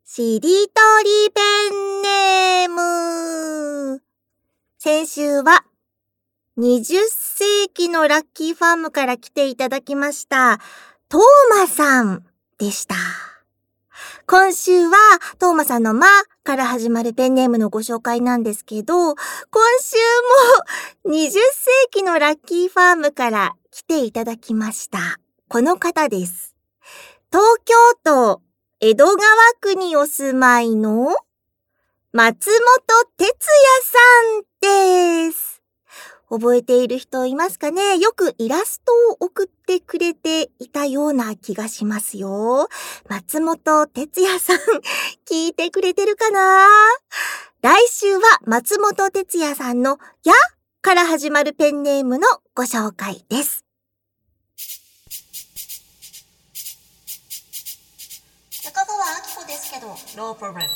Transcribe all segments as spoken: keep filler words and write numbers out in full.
しりとりペンネーム。先週はにじゅっせいきのラッキーファームから来ていただきましたトーマさんでした。今週はトーマさんのまから始まるペンネームのご紹介なんですけど、今週もにじゅっせいきのラッキーファームから来ていただきました。この方です。東京都江戸川区にお住まいの松本哲也さんです。覚えている人いますかね？よくイラストを送ってくれていたような気がしますよ。松本哲也さん、聞いてくれてるかな？来週は松本哲也さんのやから始まるペンネームのご紹介です。中川明子ですけど、ノープロブレム。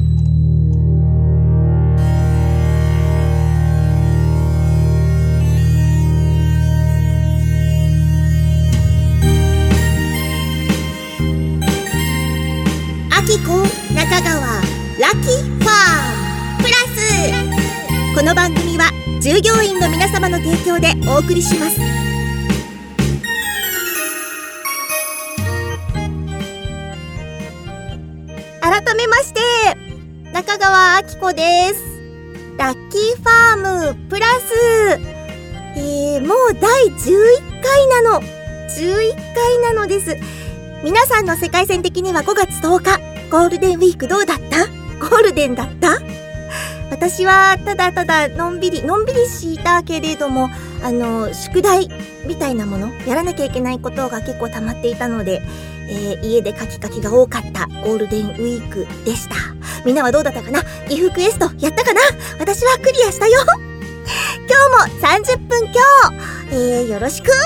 明子、中川、ラッキーファーム、プラス。この番組は従業員の皆様の提供でお送りします。改めまして、中川明子です。ラッキーファームプラス、えー、もうだいじゅういっかいなの。じゅういっかいなのです。皆さんの世界線的にはごがつとおか、ゴールデンウィークどうだった？ゴールデンだった？私はただただのんびり、のんびりしたけれども、あの、宿題みたいなもの、やらなきゃいけないことが結構溜まっていたので、えー、家でカキカキが多かったゴールデンウィークでした。みんなはどうだったかな？岐阜クエストやったかな？私はクリアしたよ。今日もさんじゅっぷん強、えー、よろしく。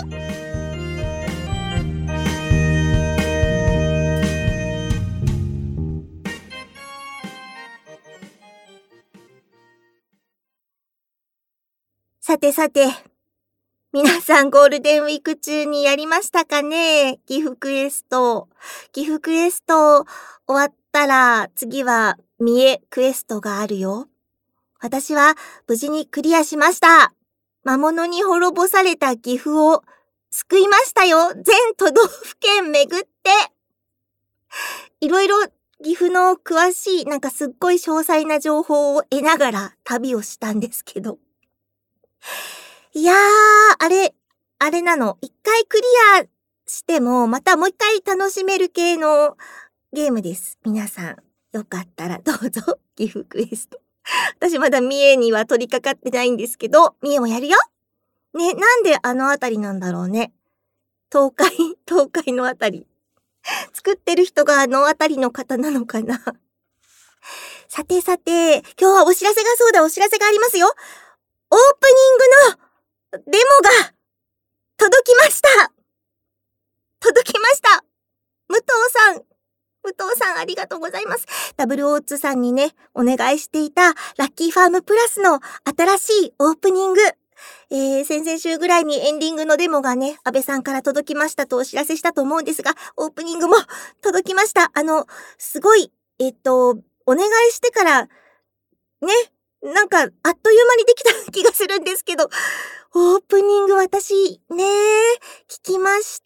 さてさて、皆さんゴールデンウィーク中にやりましたかね？岐阜クエスト。岐阜クエスト終わったら次は三重クエストがあるよ。私は無事にクリアしました。魔物に滅ぼされた岐阜を救いましたよ。全都道府県巡って。いろいろ岐阜の詳しい、なんかすっごい詳細な情報を得ながら旅をしたんですけど。いやー、あれ、あれなの。一回クリアしても、またもう一回楽しめる系のゲームです。皆さん、よかったらどうぞ、岐阜クエスト。私まだ三重には取り掛かってないんですけど、三重もやるよ。ね、なんであのあたりなんだろうね。東海、東海のあたり。作ってる人があのあたりの方なのかな。さてさて、今日はお知らせがそうだ、お知らせがありますよ。オープニングのデモが届きました。届きました。武藤さん、武藤さんありがとうございます。ダブルオーツさんにね、お願いしていたラッキーファームプラスの新しいオープニング。えー、先々週ぐらいにエンディングのデモがね、安倍さんから届きましたとお知らせしたと思うんですが、オープニングも届きました。あの、すごい、えっと、お願いしてから、ね、なんか、あっという間にできた気がするんですけど、オープニング私、ね、聞きました。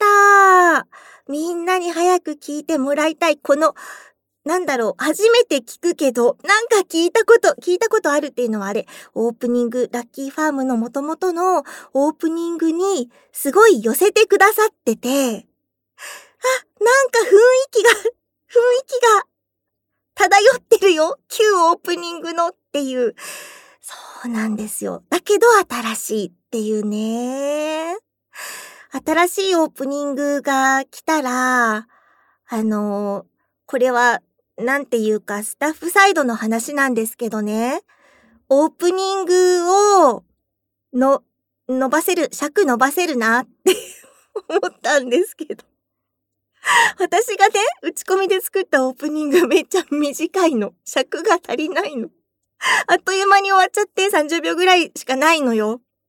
みんなに早く聞いてもらいたい。この、なんだろう、初めて聞くけど、なんか聞いたこと、聞いたことあるっていうのはあれ、オープニング、ラッキーファームの元々のオープニングに、すごい寄せてくださってて、あ、なんか雰囲気が、雰囲気が、漂ってるよ。旧オープニングのっていう。そうなんですよ。だけど新しいっていうね。新しいオープニングが来たら、あの、これは、なんていうか、スタッフサイドの話なんですけどね。オープニングを、の、伸ばせる、尺伸ばせるなって思ったんですけど。私がね、打ち込みで作ったオープニングめっちゃ短いの。尺が足りないの。あっという間に終わっちゃってさんじゅうびょうぐらいしかないのよ。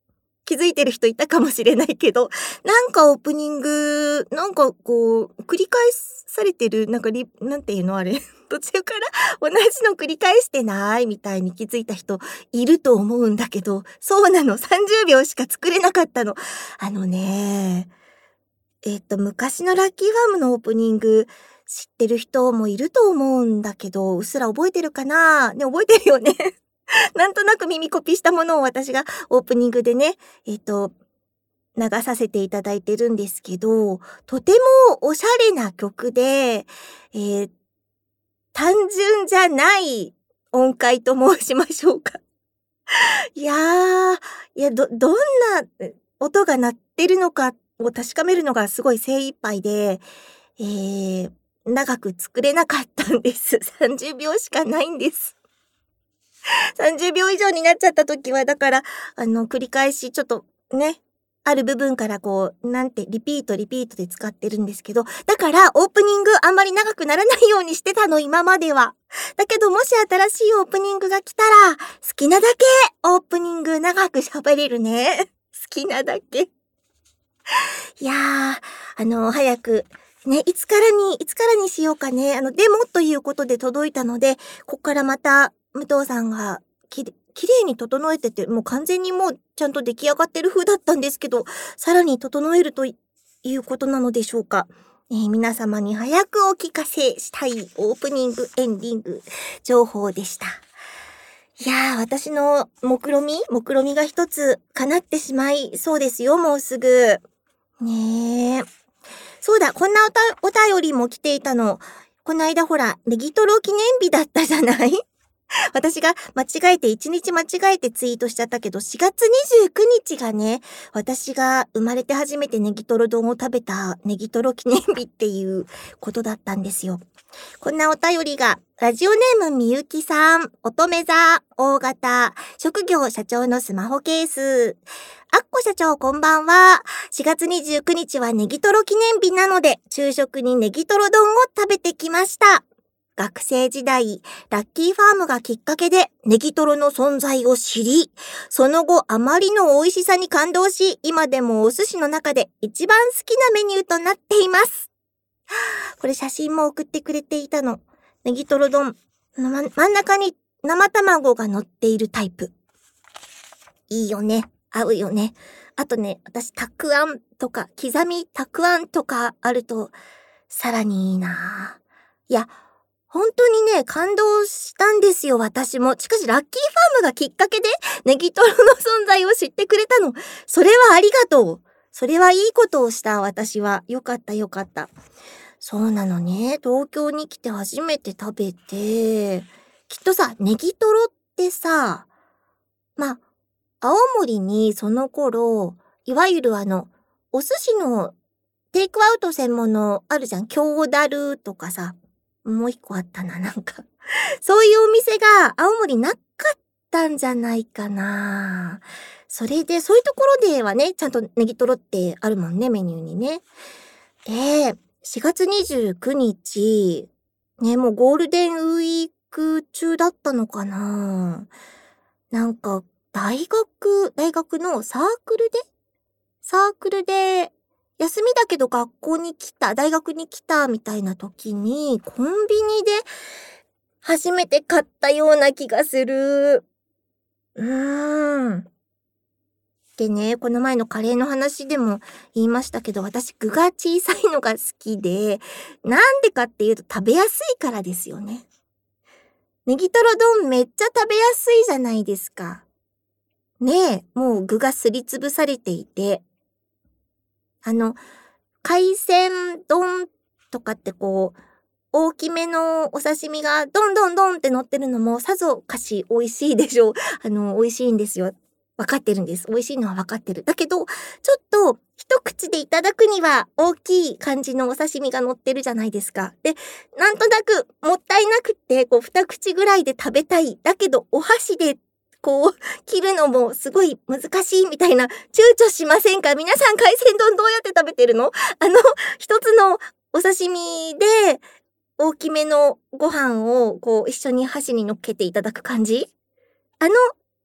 気づいてる人いたかもしれないけど、なんかオープニング、なんかこう、繰り返されてる、なんかリなんていうのあれ、途中から同じの繰り返してないみたいに気づいた人いると思うんだけど、そうなの、さんじゅうびょうしか作れなかったの。あのね、えっと、昔のラッキーファームのオープニング、知ってる人もいると思うんだけど、うっすら覚えてるかな？ね、覚えてるよね。なんとなく耳コピしたものを私がオープニングでね、えっと、流させていただいてるんですけど、とてもおしゃれな曲で、えー、単純じゃない音階と申しましょうか。いやー、いや、ど、どんな音が鳴ってるのかを確かめるのがすごい精一杯で、えー、長く作れなかったんです。さんじゅうびょうしかないんです。さんじゅうびょう以上になっちゃった時は、だから、あの、繰り返しちょっとね、ある部分からこう、なんて、リピートリピートで使ってるんですけど、だからオープニングあんまり長くならないようにしてたの、今までは。だけど、もし新しいオープニングが来たら、好きなだけオープニング長く喋れるね。好きなだけ。いやー、あの、早く、ね、いつからに、いつからにしようかね。あの、デモということで届いたので、こっからまた、武藤さんが、きれ、綺麗に整えてて、もう完全にもうちゃんと出来上がってる風だったんですけど、さらに整えるということなのでしょうか。えー、皆様に早くお聞かせしたいオープニング、エンディング情報でした。いやー、私の目論み目論みが一つ叶ってしまいそうですよ、もうすぐ。ねえ。そうだ、こんなおた、お便りも来ていたの。この間ほら、ネギトロ記念日だったじゃない私が間違えて、一日間違えてツイートしちゃったけど、しがつにじゅうくにちがね、私が生まれて初めてネギトロ丼を食べたネギトロ記念日っていうことだったんですよ。こんなお便りが、ラジオネームみゆきさん、乙女座、大型、職業社長のスマホケース。あっこ社長こんばんは。しがつにじゅうくにちはネギトロ記念日なので、昼食にネギトロ丼を食べてきました。学生時代、ラッキーファームがきっかけでネギトロの存在を知り、その後あまりの美味しさに感動し、今でもお寿司の中で一番好きなメニューとなっています。これ写真も送ってくれていたの。ネギトロ丼の、ま、真ん中に生卵が乗っているタイプ。いいよね。合うよね。あとね、私たくあんとか、刻みたくあんとかあると、さらにいいな。いや、本当にね、感動したんですよ、私も。しかし、ラッキーファームがきっかけで、ネギトロの存在を知ってくれたの。それはありがとう。それはいいことをした、私は。よかったよかった。そうなのね。東京に来て初めて食べて、きっとさ、ネギトロってさ、まあ、青森にその頃、いわゆるあの、お寿司のテイクアウト専門のあるじゃん。京ダルとかさ、もう一個あったな、なんか。そういうお店が青森なかったんじゃないかな。それで、そういうところではね、ちゃんとネギトロってあるもんね、メニューにね。で、しがつにじゅうくにち、ね、もうゴールデンウィーク中だったのかな。なんか、大学、大学のサークルでサークルで、休みだけど学校に来た、大学に来たみたいな時に、コンビニで初めて買ったような気がする。うーん。でね、この前のカレーの話でも言いましたけど、私具が小さいのが好きで、なんでかっていうと食べやすいからですよね。ネギトロ丼めっちゃ食べやすいじゃないですか。ねえ、もう具がすりつぶされていて。あの、海鮮丼とかってこう、大きめのお刺身がドンドンドンって乗ってるのもさぞかし美味しいでしょう。あの、美味しいんですよ。わかってるんです。美味しいのはわかってる。だけど、ちょっと一口でいただくには大きい感じのお刺身が乗ってるじゃないですか。で、なんとなくもったいなくって、こう二口ぐらいで食べたい。だけど、お箸でこう、切るのもすごい難しいみたいな、躊躇しませんか？皆さん海鮮丼どうやって食べてるの？あの、一つのお刺身で、大きめのご飯をこう一緒に箸に乗っけていただく感じ？あの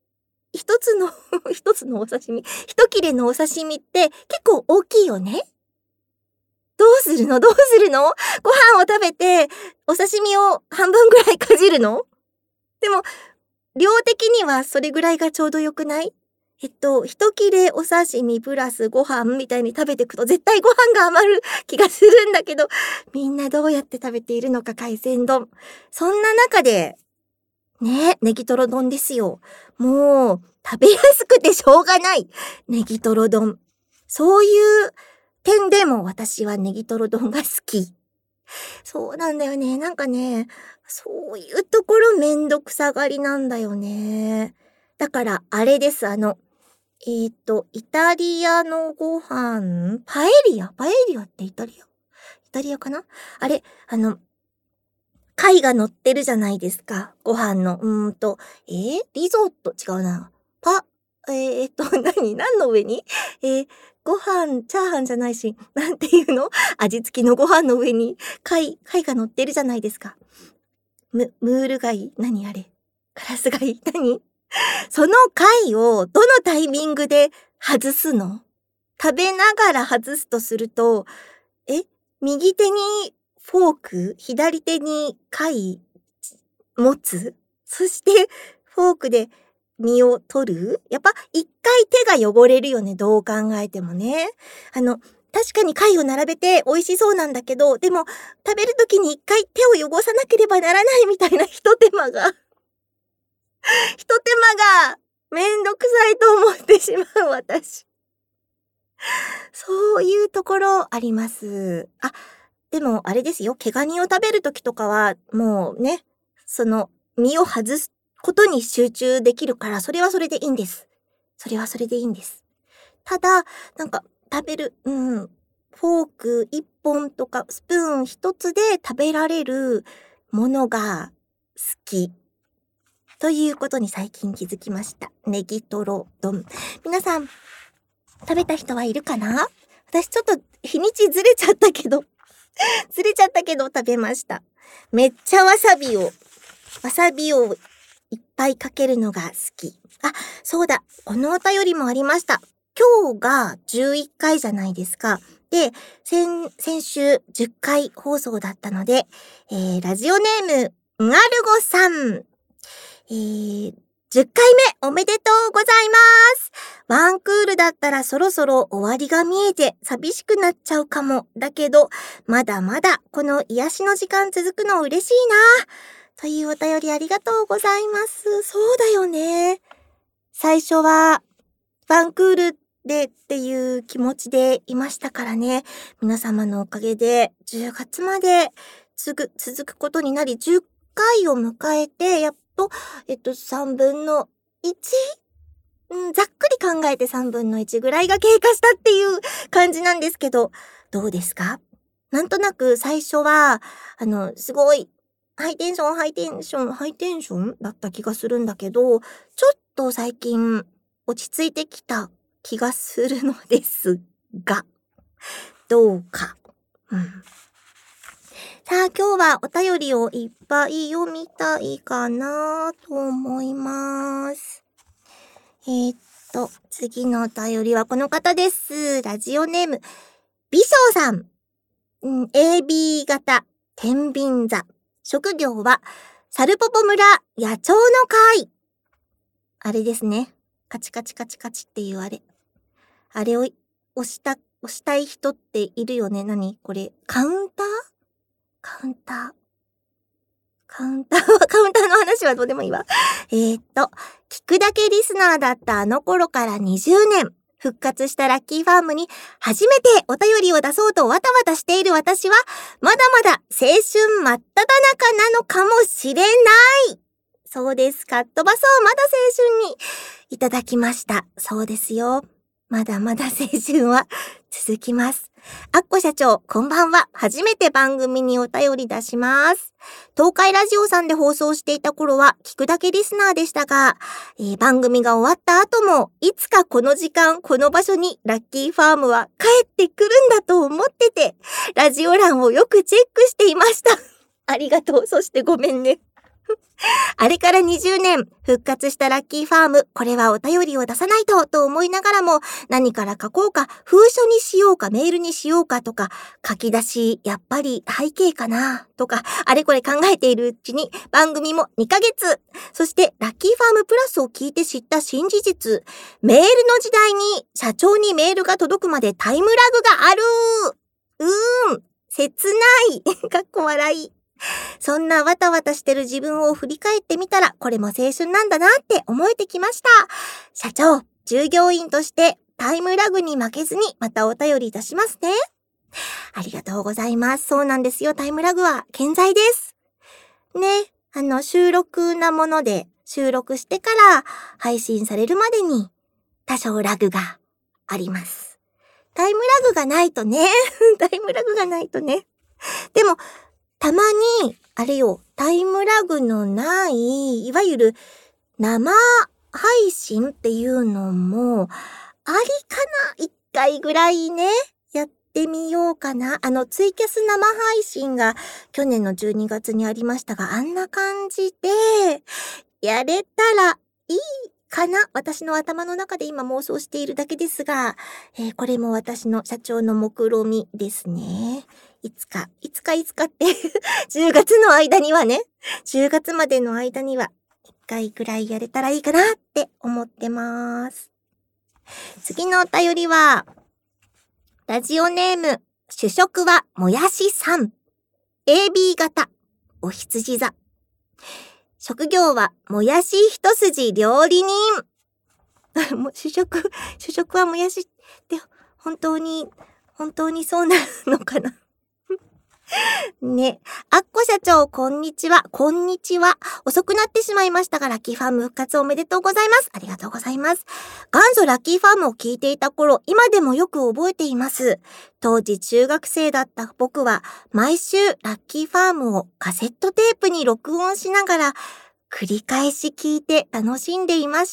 一つの一つのお刺身、一切れのお刺身って結構大きいよね。どうするのどうするの？ご飯を食べて、お刺身を半分ぐらいかじるの？でも、量的にはそれぐらいがちょうどよくない？えっと、一切れお刺身プラスご飯みたいに食べていくと絶対ご飯が余る気がするんだけど、みんなどうやって食べているのか海鮮丼。そんな中で、ね、ネギトロ丼ですよ。もう、食べやすくてしょうがない。ネギトロ丼。そういう点でも私はネギトロ丼が好き。そうなんだよね。なんかね、そういうところめんどくさがりなんだよね。だからあれです。あの、えっと、イタリアのご飯、パエリアパエリアってイタリアイタリアかなあれ、あの、貝が乗ってるじゃないですか。ご飯の。うーんと、えー、リゾット違うな。パ、えー、えっと、何何の上にえー、ご飯、チャーハンじゃないし、なんていうの味付きのご飯の上に貝、貝が乗ってるじゃないですか。ム、ムール貝何あれカラス貝何その貝をどのタイミングで外すの？食べながら外すとすると、え、右手にフォーク、左手に貝持つ？そしてフォークで身を取る？やっぱ一回手が汚れるよね、どう考えてもね。あの、確かに貝を並べて美味しそうなんだけど、でも食べるときに一回手を汚さなければならないみたいな一手間が、一手間がめんどくさいと思ってしまう私。そういうところあります。あ、でもあれですよ、毛ガニを食べるときとかは、もうね、その身を外すことに集中できるから、それはそれでいいんです。それはそれでいいんです。ただ、なんか食べる、うん、フォーク一本とかスプーン一つで食べられるものが好き。ということに最近気づきました。ネギトロ丼。皆さん、食べた人はいるかな？私ちょっと日にちずれちゃったけど、ずれちゃったけど食べました。めっちゃわさびを、わさびをいっぱいかけるのが好き。あ、そうだ。このお便りもありました。今日がじゅういっかいじゃないですか。で、先、先週じゅっかい放送だったので、えー、ラジオネーム、んがるごさん。えー、じゅっかいめおめでとうございます。ワンクールだったらそろそろ終わりが見えて寂しくなっちゃうかも。だけど、まだまだこの癒しの時間続くの嬉しいな。というお便りありがとうございます。そうだよね。最初はワンクールでっていう気持ちでいましたからね。皆様のおかげでじゅうがつまで続く、続くことになり、じゅっかいを迎えて、やっと、えっと、さんぶんのいち？うん、ざっくり考えてさんぶんのいちぐらいが経過したっていう感じなんですけど、どうですか？なんとなく最初は、あの、すごい、ハイテンション、ハイテンション、ハイテンションだった気がするんだけど、ちょっと最近落ち着いてきた気がするのですが、どうか。うん。さあ、今日はお便りをいっぱい読みたいかなと思います。えー、っと、次のお便りはこの方です。ラジオネーム、美少さん。うん、エービー 型、天秤座。職業は、サルポポ村野鳥の会。あれですね。カチカチカチカチっていうあれ。あれを押した、押したい人っているよね。何これ。カウンターカウンター。カウンターは、カウンターの話はどうでもいいわ。えーっと、聞くだけリスナーだったあの頃からにじゅうねん。復活したラッキーファームに初めてお便りを出そうとわたわたしている私は、まだまだ青春真っ只中なのかもしれない。そうですか。飛ばそうまだ青春にいただきました。そうですよ。まだまだ青春は続きます。アッコ社長、こんばんは。初めて番組にお便り出します。東海ラジオさんで放送していた頃は聞くだけリスナーでしたが、えー、番組が終わった後もいつかこの時間この場所にラッキーファームは帰ってくるんだと思ってて、ラジオ欄をよくチェックしていました。ありがとう。そしてごめんね。 あれからにじゅうねん、復活したラッキーファーム、これはお便りを出さないと、と思いながらも、何から書こうか、封書にしようか、メールにしようかとか、書き出し、やっぱり背景かな、とか、あれこれ考えているうちに、番組もにかげつ、そしてラッキーファームプラスを聞いて知った新事実、メールの時代に社長にメールが届くまでタイムラグがある。うーん、切ない。かっこ笑い。そんなわたわたしてる自分を振り返ってみたら、これも青春なんだなって思えてきました。社長、従業員としてタイムラグに負けずにまたお便り出しますね。ありがとうございます。そうなんですよ。タイムラグは健在です。ね、あの収録なもので収録してから配信されるまでに多少ラグがあります。タイムラグがないとね、タイムラグがないとね。でも、たまに、あれよ、タイムラグのない、いわゆる生配信っていうのも、ありかな？一回ぐらいね、やってみようかな。あの、ツイキャス生配信が去年のじゅうにがつにありましたが、あんな感じで、やれたらいいかな？私の頭の中で今妄想しているだけですが、えー、これも私の社長の目論みですね。いつか、いつかいつかってじゅうがつの間にはね、じゅうがつまでの間には、いっかいくらいやれたらいいかなって思ってます。次のお便りは、ラジオネーム、主食はもやしさん。エービー 型、お羊座。職業はもやし一筋料理人。主食、主食はもやしって本当に、本当にそうなのかなね。あっこ社長、こんにちは。こんにちは。遅くなってしまいましたが、ラッキーファーム復活おめでとうございます。ありがとうございます。元祖ラッキーファームを聞いていた頃、今でもよく覚えています。当時中学生だった僕は、毎週ラッキーファームをカセットテープに録音しながら、繰り返し聞いて楽しんでいました。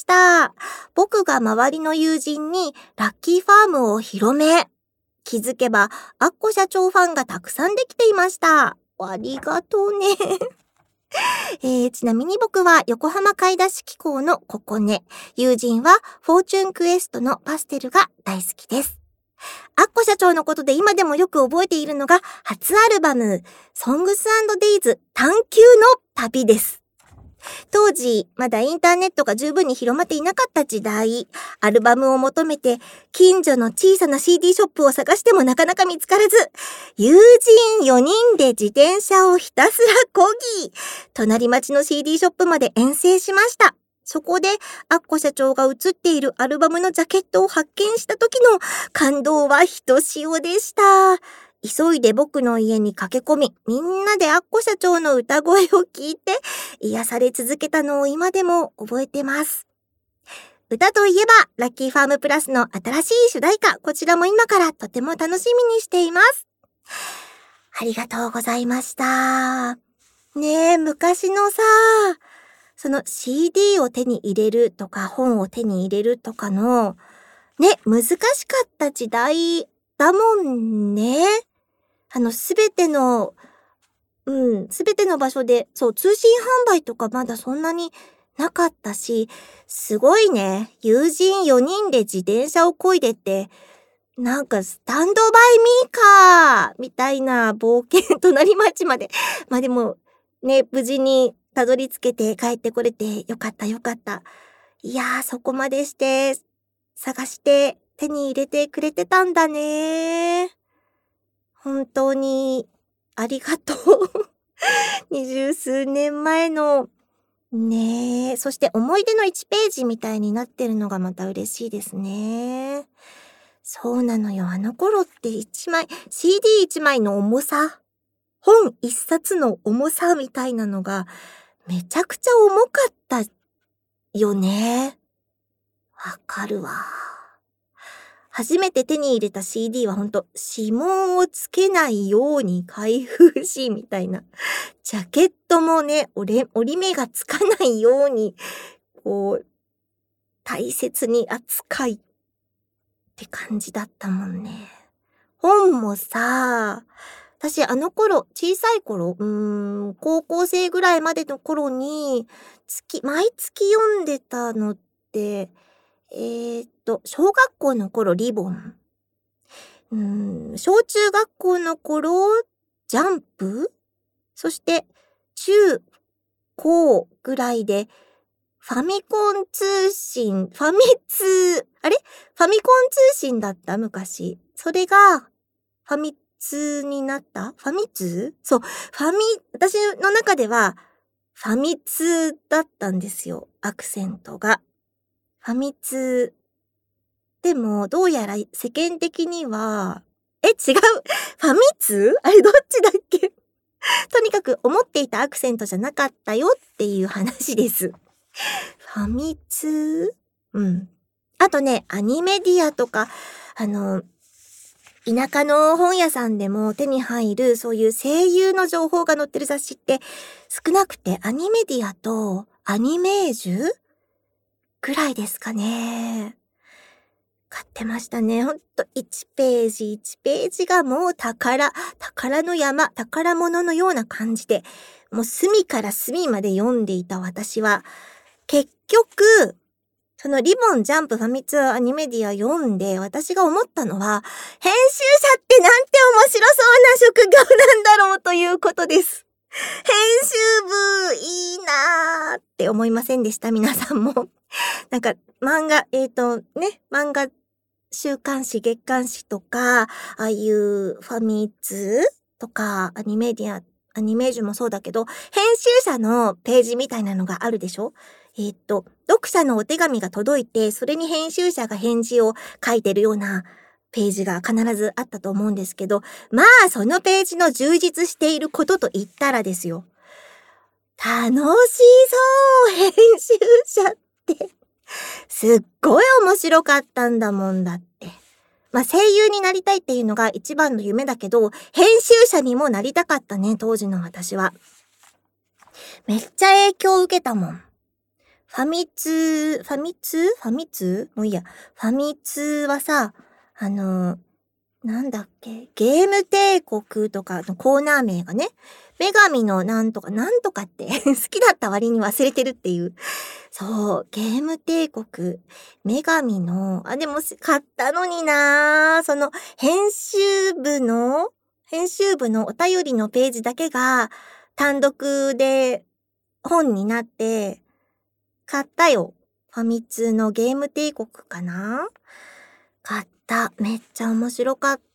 僕が周りの友人にラッキーファームを広め、気づけば、アッコ社長ファンがたくさんできていました。ありがとうね。えー、ちなみに僕は横浜買い出し機構のココネ。友人はフォーチュンクエストのパステルが大好きです。アッコ社長のことで今でもよく覚えているのが初アルバム、Songs and Days 探求の旅です。当時、まだインターネットが十分に広まっていなかった時代、アルバムを求めて、近所の小さな シーディー ショップを探してもなかなか見つからず、友人よにんで自転車をひたすら漕ぎ、隣町の シーディー ショップまで遠征しました。そこで、アッコ社長が写っているアルバムのジャケットを発見した時の感動はひとしおでした。急いで僕の家に駆け込み、みんなでアッコ社長の歌声を聞いて、癒され続けたのを今でも覚えてます。歌といえば、ラッキーファームプラスの新しい主題歌、こちらも今からとても楽しみにしています。ありがとうございました。ねえ、昔のさ、その シーディー を手に入れるとか、本を手に入れるとかの、ね、難しかった時代だもんね。あの、すべての、うん、すべての場所で、そう、通信販売とかまだそんなになかったし、すごいね。友人よにんで自転車を漕いでって、なんかスタンドバイミーカーみたいな冒険、隣町まで。まあでも、ね、無事にたどり着けて帰ってこれてよかったよかった。いやー、そこまでして、探して手に入れてくれてたんだね。本当にありがとう。二十数年前の、ねえ、そして思い出のいちページみたいになってるのがまた嬉しいですね。そうなのよ。あの頃って一枚、シーディーいち 枚の重さ、本一冊の重さみたいなのがめちゃくちゃ重かったよね。わかるわ。初めて手に入れた シーディー はほんと指紋をつけないように開封しみたいな。ジャケットもね、折れ、折り目がつかないように、こう、大切に扱いって感じだったもんね。本もさ、 私あの頃、小さい頃、うーん、高校生ぐらいまでの頃に、月毎月読んでたのって、えーっと、小学校の頃リボン。うーん、小中学校の頃、ジャンプ、そして中高ぐらいで、ファミコン通信、ファミ通、あれファミコン通信だった昔。それが、ファミ通になったファミ通そう、ファミ、私の中では、ファミ通だったんですよ。アクセントが。ファミ通。でも、どうやら世間的には、え、違うファミ通あれどっちだっけとにかく思っていたアクセントじゃなかったよっていう話です。ファミ通うん。あとね、アニメディアとか、あの、田舎の本屋さんでも手に入るそういう声優の情報が載ってる雑誌って少なくてアニメディアとアニメージュぐらいですかね。買ってましたね。ほんといちページいちページがもう宝、宝の山、宝物のような感じで、もう隅から隅まで読んでいた私は、結局、そのリボン、ジャンプ、ファミ通、アニメディア読んで、私が思ったのは、編集者ってなんて面白そうな職業なんだろうということです。編集部、いいなーって思いませんでした皆さんも。なんか、漫画、えっと、ね、漫画、週刊誌、月刊誌とか、ああいうファミ通とか、アニメディア、アニメージュもそうだけど、編集者のページみたいなのがあるでしょ？えっと、読者のお手紙が届いて、それに編集者が返事を書いてるようなページが必ずあったと思うんですけど、まあ、そのページの充実していることと言ったらですよ。楽しそう編集者って。すっごい面白かったんだもんだって。まあ、声優になりたいっていうのが一番の夢だけど、編集者にもなりたかったね、当時の私は。めっちゃ影響を受けたもん。ファミ通、ファミ通ファミ通もういいや。ファミ通はさ、あの、なんだっけ、ゲーム帝国とかのコーナー名がね、女神のなんとかなんとかって好きだった割に忘れてるっていう。そう、ゲーム帝国、女神の、あ、でも買ったのになーその編集部の、編集部のお便りのページだけが単独で本になって、買ったよ。ファミ通のゲーム帝国かな？買った。めっちゃ面白かった。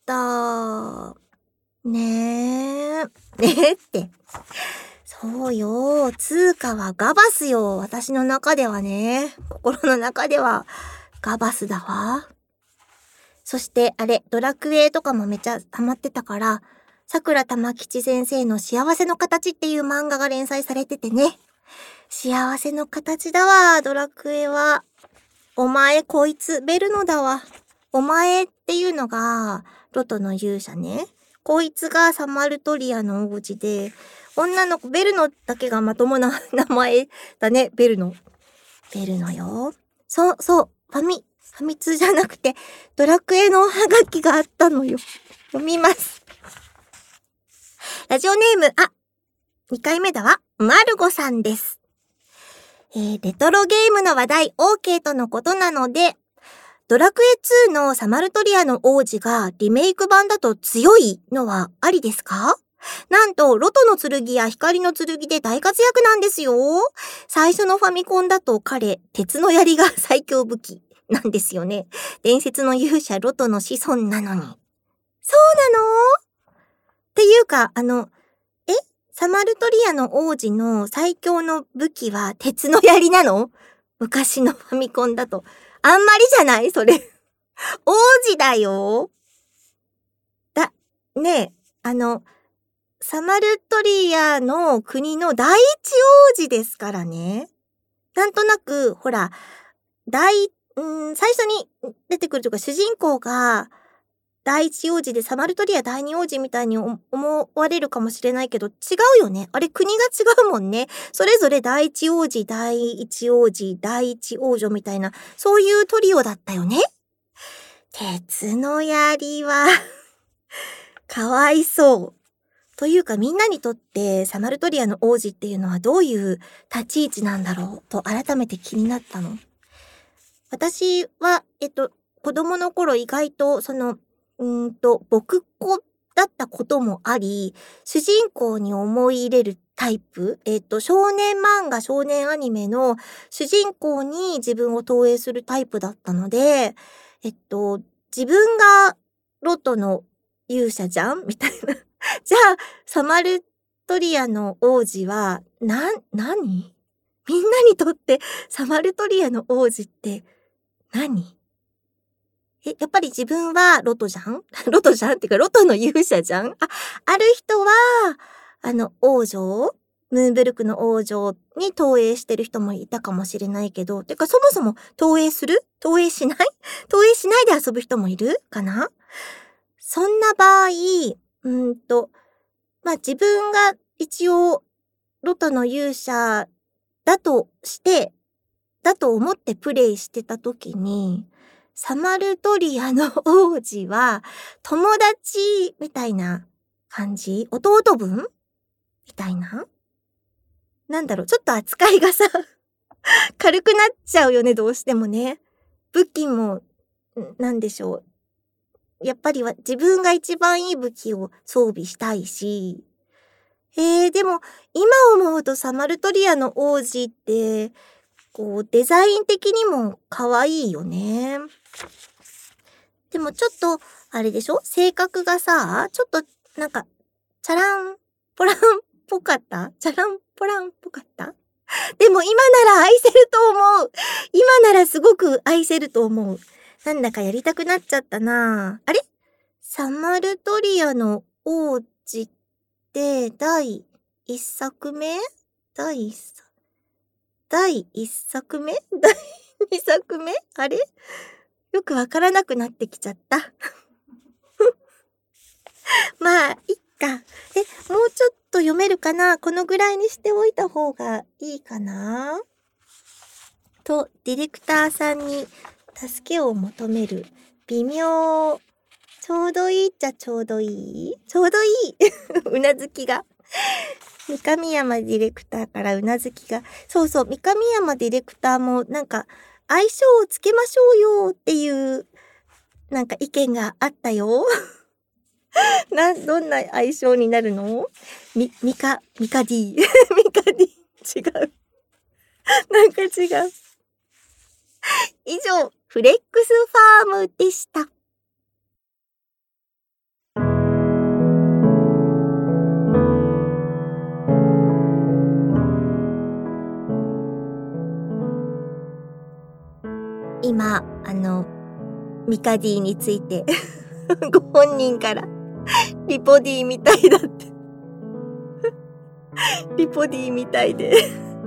ねえ。ねえって。そうよ。通貨はガバスよ。私の中ではね。心の中ではガバスだわ。そしてあれ、ドラクエとかもめっちゃハマってたから、桜玉吉先生の幸せの形っていう漫画が連載されててね。幸せの形だわ、ドラクエは。お前こいつ、ベルノだわ。お前っていうのが、ロトの勇者ね。こいつがサマルトリアの王子で、女の子、ベルノだけがまともな名前だね、ベルノ。ベルノよ。そう、そう、ファミ、ファミ通じゃなくて、ドラクエのおはがきがあったのよ。読みます。ラジオネーム、あ、にかいめだわ。マルゴさんです。えー、レトロゲームの話題 OK とのことなので、ドラクエツーのサマルトリアの王子がリメイク版だと強いのはありですか？なんと、ロトの剣や光の剣で大活躍なんですよ。最初のファミコンだと彼、鉄の槍が最強武器なんですよね。伝説の勇者ロトの子孫なのに。そうなの？っていうか、あの、えサマルトリアの王子の最強の武器は鉄の槍なの？昔のファミコンだと。あんまりじゃないそれ。王子だよ。だ、ねえ、あの、サマルトリアの国の第一王子ですからね。なんとなく、ほら、第、ん最初に出てくるとか主人公が、第一王子でサマルトリア第二王子みたいに思われるかもしれないけど違うよね。あれ国が違うもんね。それぞれ第一王子、第一王子、第一王女みたいなそういうトリオだったよね。鉄の槍はかわいそう。 というかみんなにとってサマルトリアの王子っていうのはどういう立ち位置なんだろうと改めて気になったの。私は、えっと、子供の頃意外とその、うーんと、僕っ子だったこともあり、主人公に思い入れるタイプ、えっと、少年漫画、少年アニメの主人公に自分を投影するタイプだったので、えっと、自分がロトの勇者じゃんみたいな。じゃあ、サマルトリアの王子は、な、何みんなにとってサマルトリアの王子って何え、やっぱり自分はロトじゃんロトじゃんっていうか、ロトの勇者じゃんあ、ある人は、あの、王女ムーンブルクの王女に投影してる人もいたかもしれないけど、てかそもそも投影する投影しない投影しないで遊ぶ人もいるかなそんな場合、うーんと、まあ、自分が一応、ロトの勇者だとして、だと思ってプレイしてた時に、サマルトリアの王子は友達みたいな感じ弟分みたいななんだろう、ちょっと扱いがさ、軽くなっちゃうよね、どうしてもね。武器も、なんでしょう。やっぱりは自分が一番いい武器を装備したいし。えー、でも、今思うとサマルトリアの王子って、こう、デザイン的にも可愛いよね。でもちょっと、あれでしょ性格がさ、ちょっと、なんか、チャラン、ポランっぽかったチャラン、ポランっぽかったでも今なら愛せると思う今ならすごく愛せると思う。なんだかやりたくなっちゃったなあれサマルトリアの王子って第一作目第一作第一作目第二作目あれよくわからなくなってきちゃった。まあ、いっか。え、もうちょっと読めるかなこのぐらいにしておいた方がいいかなと、ディレクターさんに助けを求める。微妙。ちょうどいいっちゃちょうどいいちょうどいい。うなずきが。三上山ディレクターからうなずきが。そうそう、三上山ディレクターもなんか、相性をつけましょうよっていう、なんか意見があったよ。な、どんな相性になるのみ、ミカ、ミカ D。ミカ D。違う。なんか違う。以上、フレックスファームでした。今、あの、ミカ D について、ご本人から、リポ D みたいだって。リポ D みたいで。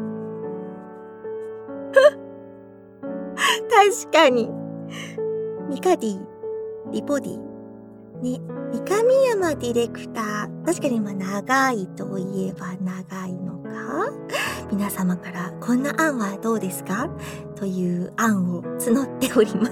確かに。ミカ D、リポ D。ね、三上山ディレクター。確かに今長いといえば長いのか皆様からこんな案はどうですかという案を募っております。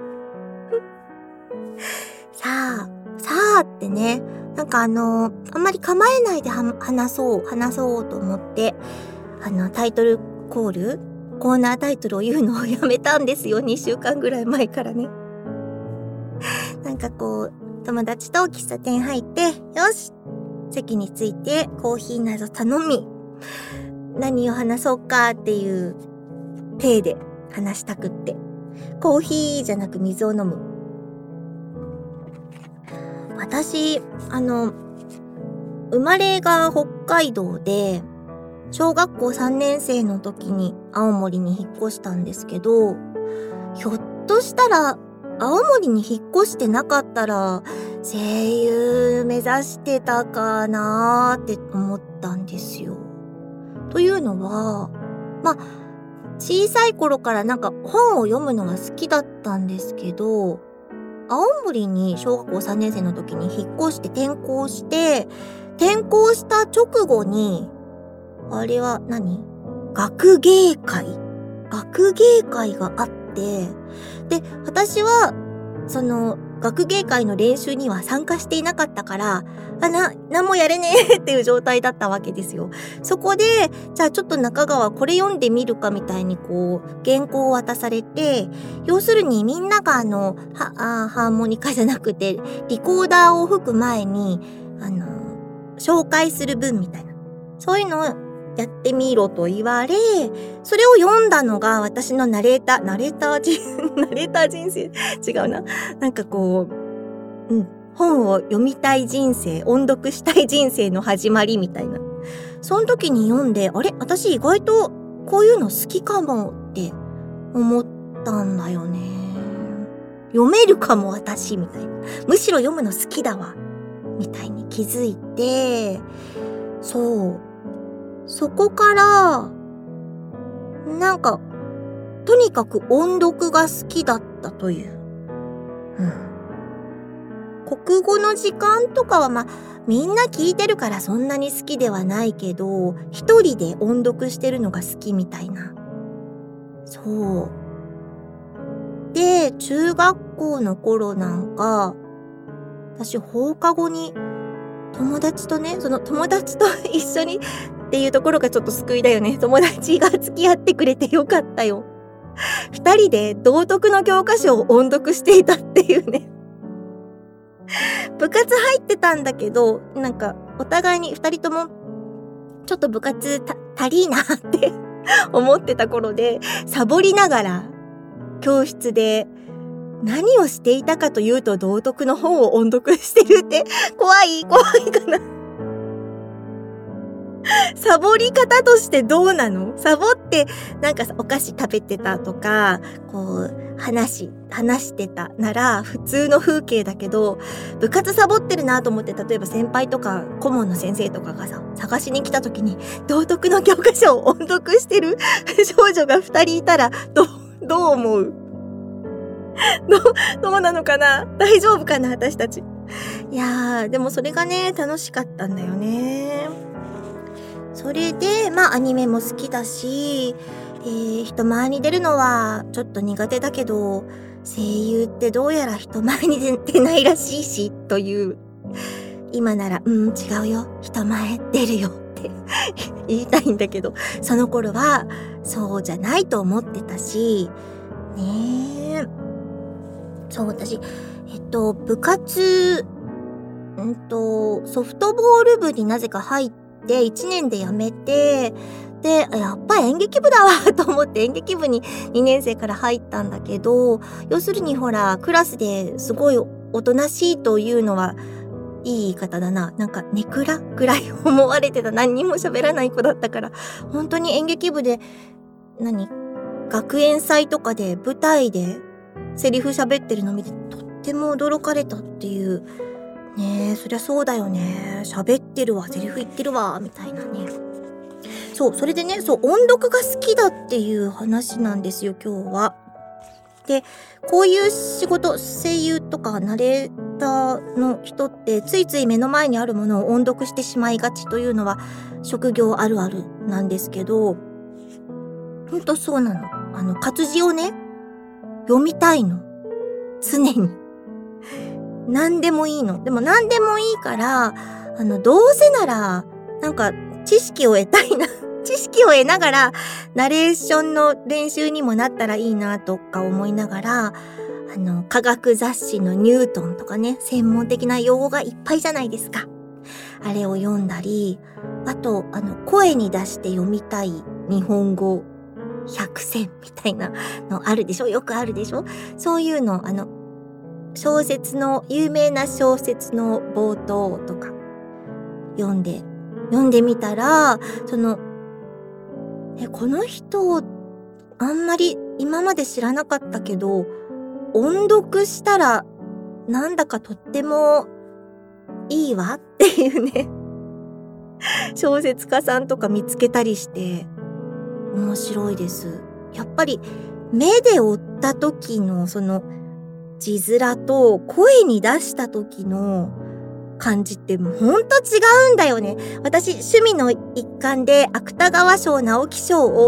さあ、さあってね、なんかあの、あんまり構えないで話そう、話そうと思って、あの、タイトルコール、コーナータイトルを言うのをやめたんですよ。にしゅうかんぐらい前からね。なんかこう、友達と喫茶店入って、よし席についてコーヒーなど頼み、何を話そうかっていう体で話したくって。コーヒーじゃなく水を飲む。私、あの、生まれが北海道で、小学校さんねん生の時に青森に引っ越したんですけど、ひょっとしたら青森に引っ越してなかったら声優目指してたかなーって思ったんですよ。というのは、まあ、小さい頃からなんか本を読むのが好きだったんですけど、青森に小学校さんねん生の時に引っ越して転校して、転校した直後に、あれは何？学芸会学芸会があって、で、私は、その、 学芸会の練習には参加していなかったから、あ、な、なんもやれねえっていう状態だったわけですよ。そこで、じゃあちょっと中川これ読んでみるかみたいにこう、原稿を渡されて、要するにみんながあの、は、あ、ハーモニカじゃなくて、リコーダーを吹く前に、あの、紹介する文みたいな。そういうのをやってみろと言われ、それを読んだのが私のナレーター、ナレーター人、ナレーター人生、違うな。なんかこう、うん、本を読みたい人生、音読したい人生の始まりみたいな。その時に読んで、あれ？私意外とこういうの好きかもって思ったんだよね。読めるかも私みたいな。むしろ読むの好きだわ。みたいに気づいて、そう。そこから、なんか、とにかく音読が好きだったという。うん。国語の時間とかはまあ、みんな聞いてるからそんなに好きではないけど、一人で音読してるのが好きみたいな。そう。で、中学校の頃なんか、私放課後に友達とね、その友達と一緒にっていうところがちょっと救いだよね。友達が付き合ってくれてよかったよ。二人で道徳の教科書を音読していたっていうね。部活入ってたんだけど、なんかお互いに二人ともちょっと部活た足りーなって思ってた頃で、サボりながら教室で何をしていたかというと道徳の本を音読してるって怖い怖いかな。サボり方としてどうなの？サボってなんかお菓子食べてたとか、こう話話してたなら普通の風景だけど、部活サボってるなと思って、例えば先輩とか顧問の先生とかがさ探しに来た時に道徳の教科書を音読してる少女が二人いたらどうどう思う？どうどうなのかな？大丈夫かな私たち。いやーでもそれがね楽しかったんだよね。それでまあアニメも好きだし、えー、人前に出るのはちょっと苦手だけど、声優ってどうやら人前に出てないらしいしという、今ならうん違うよ人前出るよって言いたいんだけど、その頃はそうじゃないと思ってたしね。えそう私えっと部活うんとソフトボール部になぜか入ってでいちねんで辞めて、でやっぱ演劇部だわと思って演劇部ににねん生から入ったんだけど、要するにほらクラスですごいおとなしいというのはいい言い方だな、なんかネクラぐらい思われてた。何にも喋らない子だったから、本当に演劇部で何学園祭とかで舞台でセリフ喋ってるの見てとっても驚かれたっていう。ねえ、そりゃそうだよね。喋ってるわ、セリフ言ってるわ、みたいなね。そう、それでね、そう、音読が好きだっていう話なんですよ、今日は。で、こういう仕事、声優とかナレーターの人って、ついつい目の前にあるものを音読してしまいがちというのは、職業あるあるなんですけど、ほんとそうなの。あの、活字をね、読みたいの。常に。何でもいいの。でも何でもいいから、あの、どうせなら、なんか、知識を得たいな。知識を得ながら、ナレーションの練習にもなったらいいな、とか思いながら、あの、科学雑誌のニュートンとかね、専門的な用語がいっぱいじゃないですか。あれを読んだり、あと、あの、声に出して読みたい日本語百選みたいなのあるでしょ？よくあるでしょ？そういうの、あの、小説の有名な小説の冒頭とか読んで読んでみたら、そのえこの人あんまり今まで知らなかったけど音読したらなんだかとってもいいわっていうね小説家さんとか見つけたりして面白いです。やっぱり目で追った時のその字面と声に出した時の感じってほんと違うんだよね。私趣味の一環で芥川賞直木賞を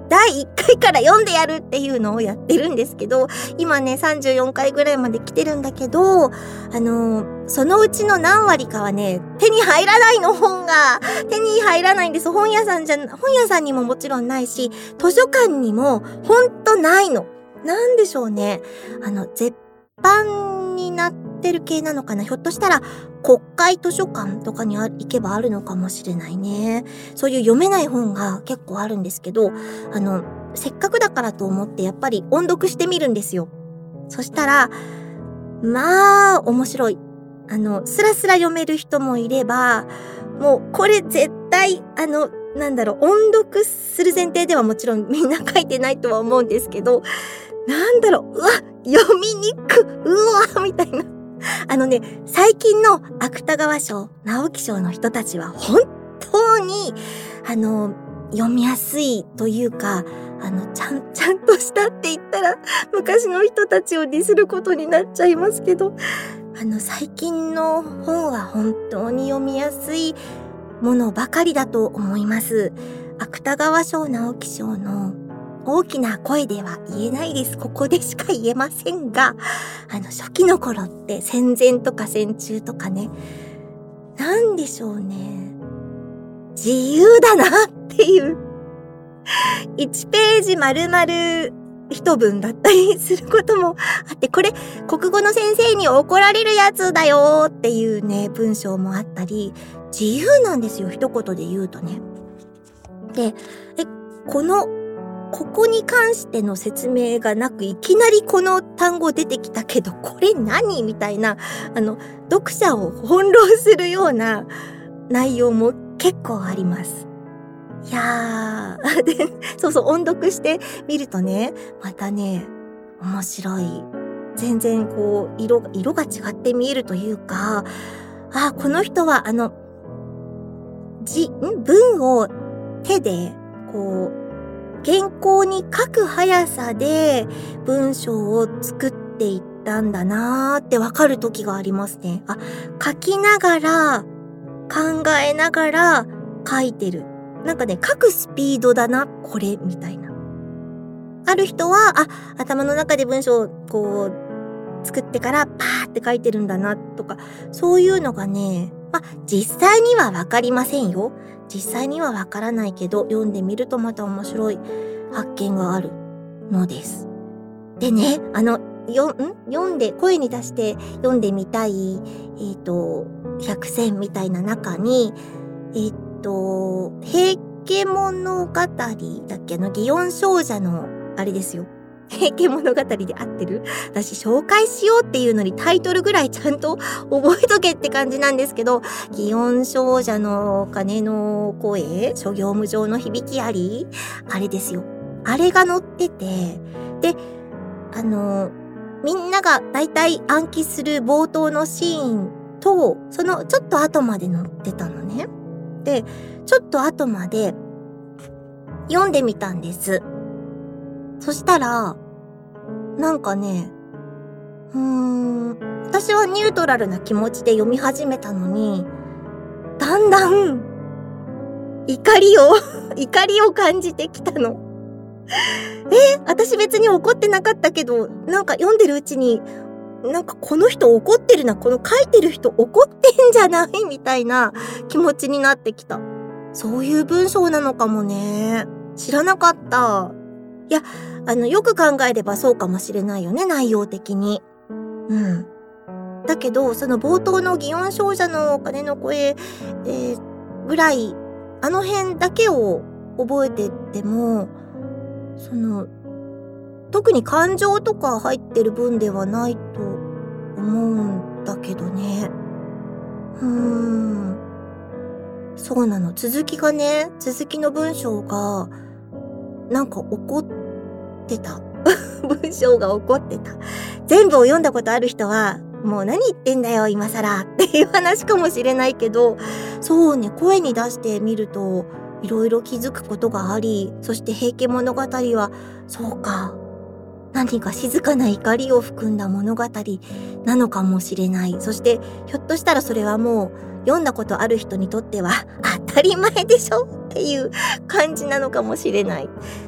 だいいっかいから読んでやるっていうのをやってるんですけど、今ね、さんじゅうよんかいぐらいまで来てるんだけど、あのー、そのうちの何割かはね、手に入らないの、本が。手に入らないんです。本屋さんじゃ、本屋さんにももちろんないし、図書館にもほんとないの。なんでしょうね。あの、絶版になってる系なのかな。ひょっとしたら、国会図書館とかに行けばあるのかもしれないね。そういう読めない本が結構あるんですけど、あの、せっかくだからと思ってやっぱり音読してみるんですよ。そしたら、まあ、面白い。あの、スラスラ読める人もいれば、もうこれ絶対、あの、なんだろう、音読する前提ではもちろんみんな書いてないとは思うんですけど、なんだろう、うわ、読みにく、うわ、みたいな。あのね、最近の芥川賞、直木賞の人たちは本当に、あの、読みやすいというか、あの、ちゃん、ちゃんとしたって言ったら、昔の人たちをディスることになっちゃいますけど、あの、最近の本は本当に読みやすいものばかりだと思います。芥川賞、直木賞の大きな声では言えないです。ここでしか言えませんが、あの、初期の頃って戦前とか戦中とかね、なんでしょうね。自由だなっていう。いちページ丸々一文だったりすることもあって、これ国語の先生に怒られるやつだよっていうね、文章もあったり、自由なんですよ、一言で言うとね。で、え、この、ここに関しての説明がなく、いきなりこの単語出てきたけど、これ何みたいな、あの、読者を翻弄するような内容も結構あります。いやー、で、そうそう、音読してみるとね、またね、面白い。全然こう、色、色が違って見えるというか、あ、この人はあの、字、ん文を手で、こう、原稿に書く速さで文章を作っていったんだなーってわかる時がありますね。あ、書きながら、考えながら書いてる。なんかね、書くスピードだな、これ、みたいな。ある人は、あ、頭の中で文章をこう、作ってからパーって書いてるんだな、とか、そういうのがね、まあ、実際にはわかりませんよ。実際にはわからないけど、読んでみるとまた面白い発見があるのです。でね、あの、よ、ん読んで、声に出して読んでみたい、えっと、百選みたいな中に、えっと、平家物語だっけ、あの、祇園精舎の、あれですよ。平家物語で合ってる？私紹介しようっていうのにタイトルぐらいちゃんと覚えとけって感じなんですけど、祇園精舎の鐘の声、諸行無常の響きあり、あれですよ。あれが載ってて、で、あの、みんながだいたい暗記する冒頭のシーンと、そのちょっと後まで載ってたのね。で、ちょっと後まで読んでみたんです。そしたら、なんかね、うーん、私はニュートラルな気持ちで読み始めたのに、だんだん、怒りを、怒りを感じてきたの。え、私別に怒ってなかったけど、なんか読んでるうちに、なんかこの人怒ってるな、この書いてる人怒ってんじゃないみたいな気持ちになってきた。そういう文章なのかもね。知らなかった。いや、あの、よく考えればそうかもしれないよね、内容的に。うん。だけど、その冒頭の祇園精舎の鐘の声、えー、ぐらい、あの辺だけを覚えてても、その、特に感情とか入ってる文ではないと思うんだけどね。うーん。そうなの。続きがね、続きの文章が、なんか怒ってた。文章が怒ってた。全部を読んだことある人は、もう何言ってんだよ、今更っていう話かもしれないけど、そうね、声に出してみると、いろいろ気づくことがあり、そして平家物語は、そうか、何か静かな怒りを含んだ物語なのかもしれない。そして、ひょっとしたらそれはもう、読んだことある人にとっては当たり前でしょっていう感じなのかもしれない。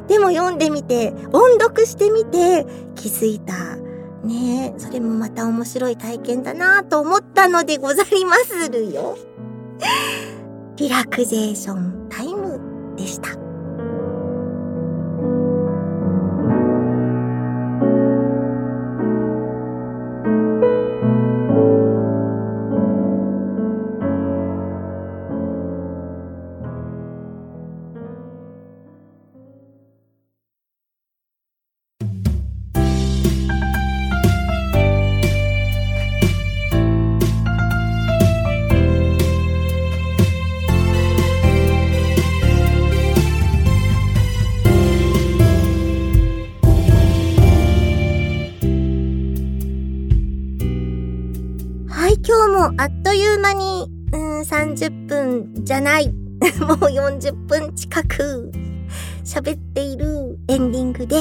でも読んでみて、音読してみて気づいた。ねえ、それもまた面白い体験だなと思ったのでござりまするよ。リラクゼーションタイムでした。今日もあっという間に、うん、さんじゅっぷんじゃない。もうよんじゅっぷん近く喋っているエンディングです。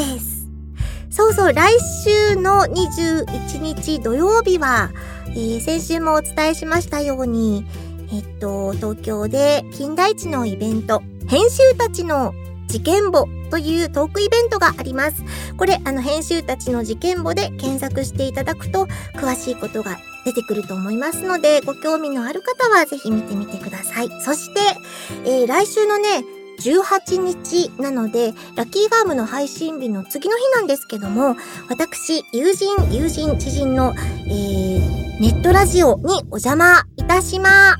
そうそう、来週のにじゅういちにち土曜日は、えー、先週もお伝えしましたように、えっと、東京で金田一のイベント、編集たちの事件簿というトークイベントがあります。これ、あの、編集たちの事件簿で検索していただくと、詳しいことが出てくると思いますので、ご興味のある方はぜひ見てみてください。そして、えー、来週のね、じゅうはちにちなので、ラッキーファームの配信日の次の日なんですけども、私、友人、友人、知人の、えー、ネットラジオにお邪魔いたします。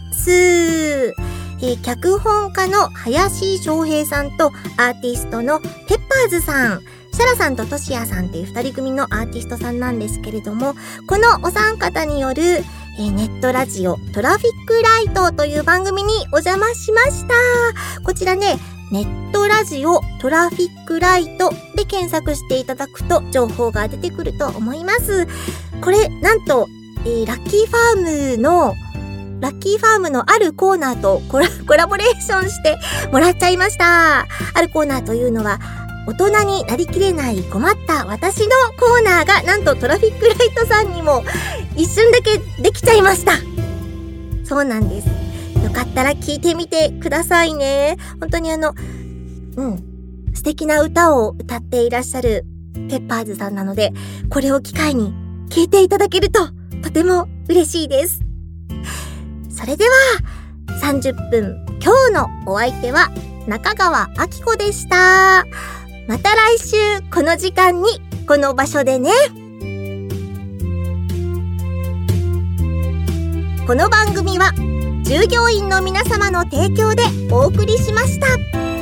えー、脚本家の林翔平さんとアーティストのペッパーズさん、シャラさんとトシヤさんっていう二人組のアーティストさんなんですけれども、このお三方による、えー、ネットラジオトラフィックライトという番組にお邪魔しました。こちらね、ネットラジオトラフィックライトで検索していただくと情報が出てくると思います。これなんと、えー、ラッキーファームのラッキーファームのあるコーナーとコラ、コラボレーションしてもらっちゃいました。あるコーナーというのは、大人になりきれない困った私のコーナーが、なんとトラフィックライトさんにも一瞬だけできちゃいました。そうなんです。よかったら聞いてみてくださいね。本当にあの、うん、素敵な歌を歌っていらっしゃるペッパーズさんなので、これを機会に聞いていただけるととても嬉しいです。それではさんじゅっぷん、今日のお相手は中川明子でした。また来週この時間にこの場所でね。この番組は従業員の皆様の提供でお送りしました。